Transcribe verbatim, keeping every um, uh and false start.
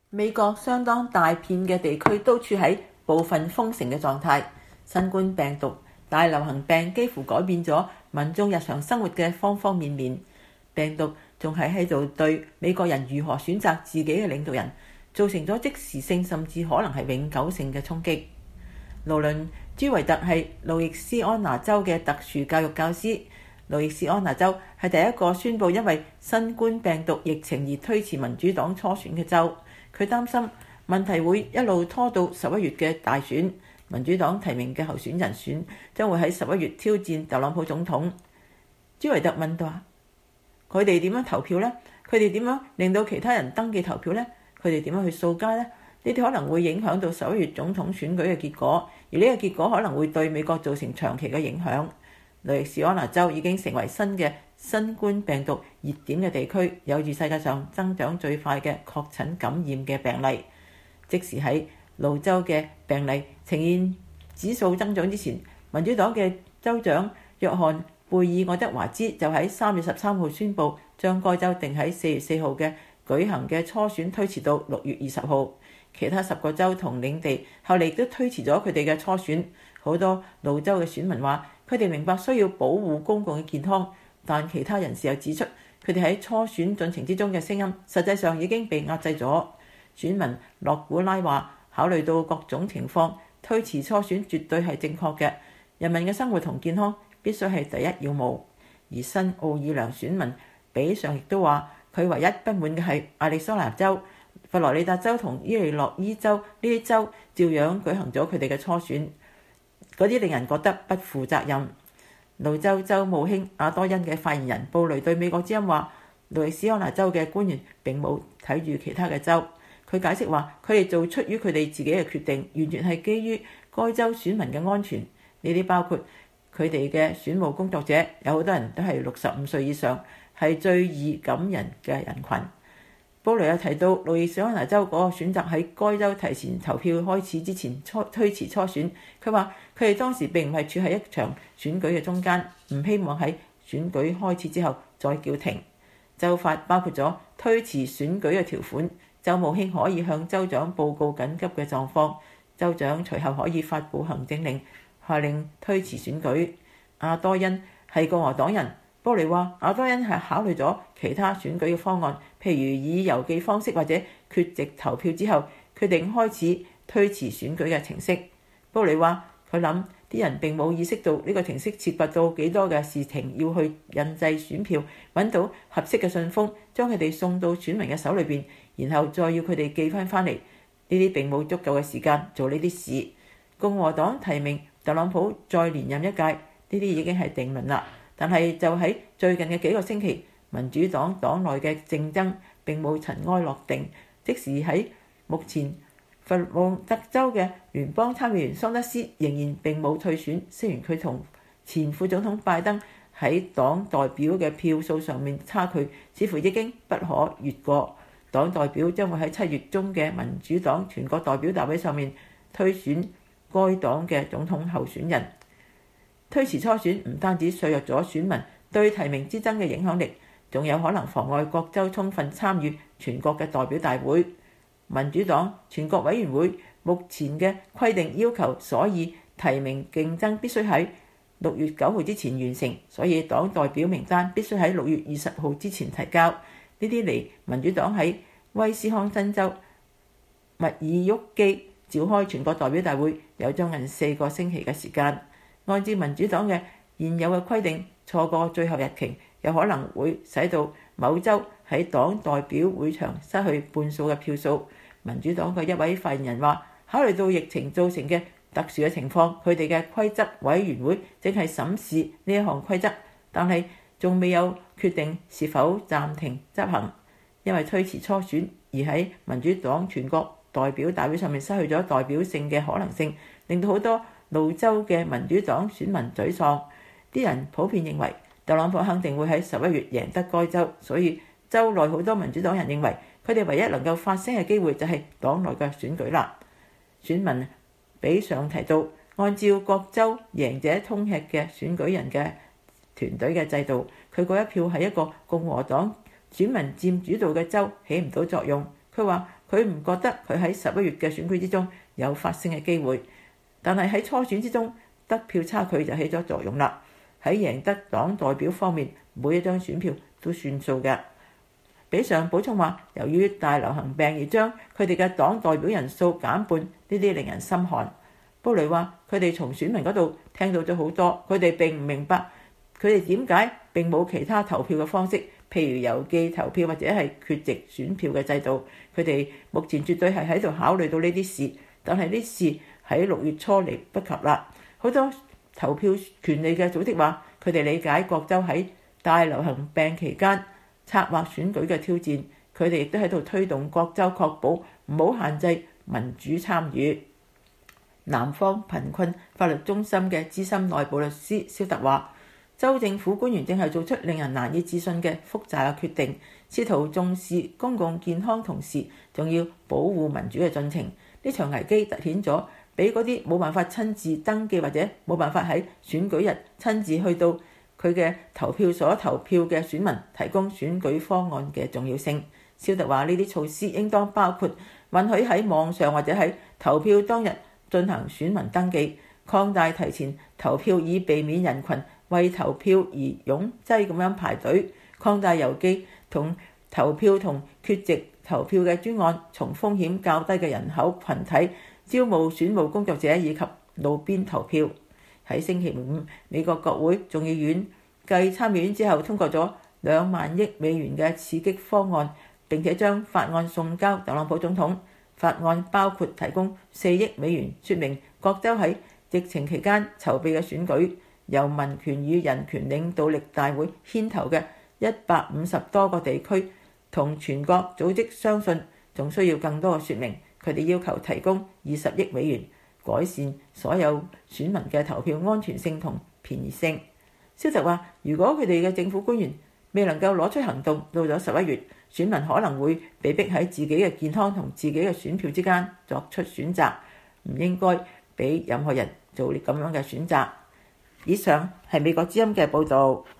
美國相當大片嘅地區都處喺部分封城嘅狀態。新冠病毒大流行病幾乎改變咗民眾日常生活嘅方方面面。病毒仲係喺度對美國人如何選擇自己嘅領導人造成咗即時性甚至可能係永久性嘅衝擊。勞倫朱維特係路易斯安那州嘅特殊教育教師。路易斯安那州係第一個宣布因為新冠病毒疫情而推遲民主黨初選嘅州。佢擔心問題會一路拖到十一月嘅大選，民主黨提名嘅候選人選將會喺十一月挑戰特朗普總統。朱維特問到：佢哋點樣投票呢？佢哋點樣令到其他人登記投票呢？佢哋點樣去掃街呢？呢啲可能會影響到十一月總統選舉嘅結果，而呢個結果可能會對美國造成長期嘅影響。路易斯安那州已經成為新嘅新冠病毒熱點嘅地區，有住世界上增長最快嘅確診感染嘅病例。即使喺路州嘅病例呈現指數增長之前，民主黨嘅州長約翰貝爾愛德華茲就喺三月十三號宣布將該州定喺四月四號嘅舉行嘅初選推遲到六月二十號。其他十個州同領地後嚟都推遲咗佢哋嘅初選。好多路州嘅選民話佢哋明白需要保護公共嘅健康，但其他人士又指出佢哋喺初選進程之中嘅聲音實際上已經被壓制咗。選民洛古拉話考慮到各種情況，推遲初選絕對係正確嘅。人民嘅生活同健康必須係第一要務。而新奧爾良選民比上亦都話佢唯一不滿嘅係亞利桑那州、佛羅里達州同伊利諾伊州呢啲州照樣舉行咗佢哋嘅初選，嗰啲令人覺得不負責任。路州州務卿阿多恩嘅發言人布雷對美國之音話，路易斯安那州嘅官員並冇睇住其他嘅州。佢解釋話佢哋做出於佢哋自己嘅決定，完全係基於該州選民嘅安全。呢啲包括佢哋嘅選務工作者，有好多人都係六十五歲以上，係最易感染嘅人群。布雷又提到，路易斯安那州嗰個選擇喺該州提前投票開始之前初推遲初選。佢話佢哋當時並唔係處喺一場選舉嘅中間，唔希望喺選舉開始之後再叫停。州法包括咗推遲選舉嘅條款，州務卿可以向州長報告緊急嘅狀況，州長隨後可以發布行政令，下令推遲選舉。阿多恩係共和黨人。布雷話阿多恩係考慮咗其他選舉嘅方案，譬如以郵寄方式或者缺席投票之後決定開始推遲選舉嘅程式。布雷話佢諗啲人並冇意識到呢個程式涉及到幾多嘅事情，要去印製選票，揾到合適嘅信封，將佢哋送到選民嘅手裏邊，然後再要佢哋寄翻翻嚟。呢啲並冇足夠嘅時間做呢啲事。共和黨提名特朗普再連任一屆，呢啲已經係定論啦。但係就喺最近嘅幾個星期，民主黨黨內嘅競爭並冇塵埃落定。即使喺目前佛蒙特州嘅聯邦參議員桑德斯仍然並冇退選，雖然佢同前副總統拜登喺黨代表嘅票數上面差距似乎已經不可越過。黨代表將會喺七月中嘅民主黨全國代表大會上面推選該黨嘅總統候選人。推遲初選唔單止削弱咗選民對提名之爭嘅影響力，仲有可能妨礙各州充分參與全國嘅代表大會。民主黨全國委員會目前嘅規定要求，所以提名競爭必須喺六月九號之前完成，所以黨代表名單必須喺六月二十號之前提交。呢啲嚟民主黨喺威斯康辛州密爾沃基召開全國代表大會有將近四個星期嘅時間。按照民主黨嘅現有嘅規定，錯過最後日期，有可能會使到某州喺黨代表會場失去半數嘅票數。民主黨嘅一位發言人話，考慮到疫情造成嘅特殊嘅情況，佢哋嘅規則委員會正係審視呢一項規則，但係仲未有決定是否暫停執行。因為推遲初選而喺民主黨全國代表大會上面失去咗代表性嘅可能性，令到好多路州嘅民主黨選民沮喪。啲人普遍認為特朗普肯定會喺十一月贏得該州，所以州內好多民主黨人認為佢哋唯一能夠發聲嘅機會就係黨內嘅選舉啦。選民比上提到，按照各州贏者通吃嘅選舉人嘅團隊嘅制度，佢嗰一票喺一個共和黨選民佔主導嘅州起唔到作用。佢話佢唔覺得佢喺十一月嘅選舉之中有發聲嘅機會，但係喺初選之中得票差距就起咗作用啦。喺贏得黨代表方面，每一張選票都算數嘅。比上補充話，由於大流行病而將佢哋嘅黨代表人數減半，呢啲令人心寒。布雷話：佢哋從選民嗰度聽到咗好多，佢哋並唔明白佢哋點解並冇其他投票嘅方式，譬如郵寄投票或者係缺席選票嘅制度。佢哋目前絕對係喺度考慮到呢啲事，但係呢事喺六月初嚟不及啦。好多投票權利嘅組織話，佢哋理解各州喺大流行病期間策劃選舉嘅挑戰，佢哋亦都喺度推動各州確保唔好限制民主參與。南方貧困法律中心嘅資深內部律師肖特話，州政府官員正係做出令人難以置信嘅複雜嘅決定，試圖重視公共健康同時仲要保護民主嘅進程。呢場危機凸顯咗俾嗰啲冇辦法親自登記或者冇辦法喺選舉日親自去到佢嘅投票所投票嘅選民提供選舉方案嘅重要性。肖特話，呢啲措施應當包括允許喺網上或者喺投票當日進行選民登記，擴大提前投票以避免人群為投票而擁擠咁樣排隊，擴大郵寄同投票同缺席投票嘅專案，從風險較低嘅人口群體招募選務工作者以及路邊投票。喺星期五，美國國會眾議院繼參議院之後通過咗兩萬億美元嘅刺激方案，並且將法案送交特朗普總統。法案包括提供四億美元，説明各州喺疫情期間籌備嘅選舉，由民權與人權領導力大會牽頭嘅一百五十多個地區同全國組織相信仲需要更多嘅説明。佢哋要求提供二十億美元，改善所有選民嘅投票安全性同便宜性。消息話，如果佢哋嘅政府官員未能夠攞出行動，到咗十一月，選民可能會被逼喺自己嘅健康同自己嘅選票之間作出選擇，唔應該俾任何人做咁樣嘅選擇。以上係美國之音嘅報導。